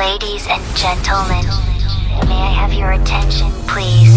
Ladies and gentlemen, may I have your attention, please?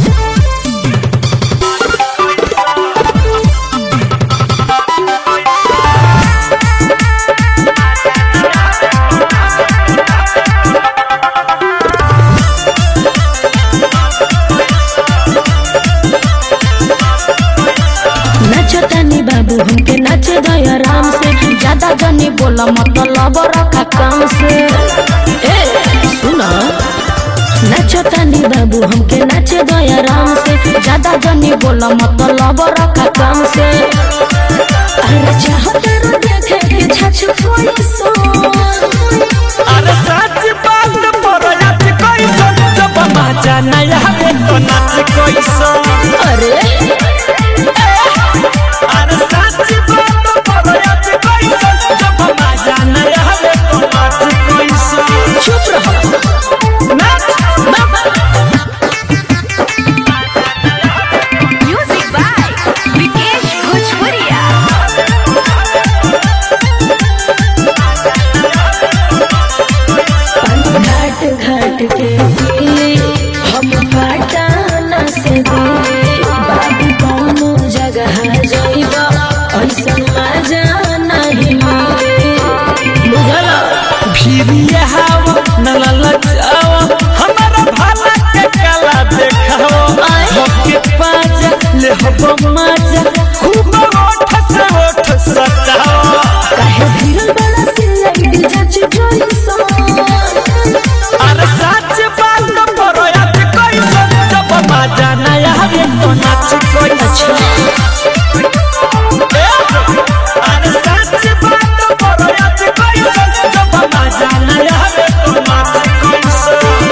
नाचतानी बाबू हमके नाच दया राम से, ज्यादा जनी बोला मतलब रखा काम से। ए सुना, नाचतानी बाबू हमके नाच दया राम से, ज्यादा जनी बोला मतलब रखा काम से। अरे चाहते रो देखे के छछ कोई सो, अरे सच बात पर आज कोई सो, जब मजा नया है तो नाच कोई सो। अरे चुप रहो। Music by Vikesh Bhojpuria. घाट घाट के दिए हम पाटाना से दिए, बाबू कौनो जगह जाइबा ऐसन मजा नहीं मिले। बुझला फिरिए हवा न ललचावा, हमारा भाला के कला देखाओ। होके पाजा ले हबो मजा, खूब ओठ से ओठ सटाओ। काहे भीड़ बड़ा सिलाई जज जोई सो, अरे सच बात पर आज कोई सो, जब मजा नया है तो नाच कोई सो। अरे सच बात पर आज कोई सो, जब मजा नया है तो नाच कोई सो।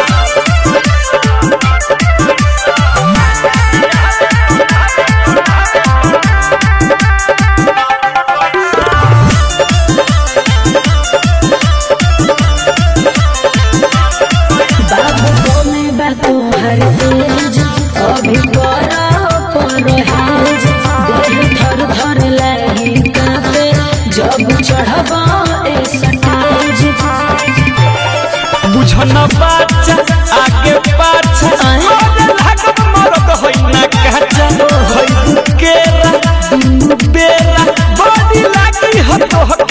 बाबू कोने बातो हर तेज अभी बड़ा पर हेज, देह थर थर लगी कांपे जब चढ़बा ए सटेज। बुझन बाचा आगे पाछा, और लागत मरद होई ना काचा। होई केरा दुनु बेरा, बड़ी लागी हतो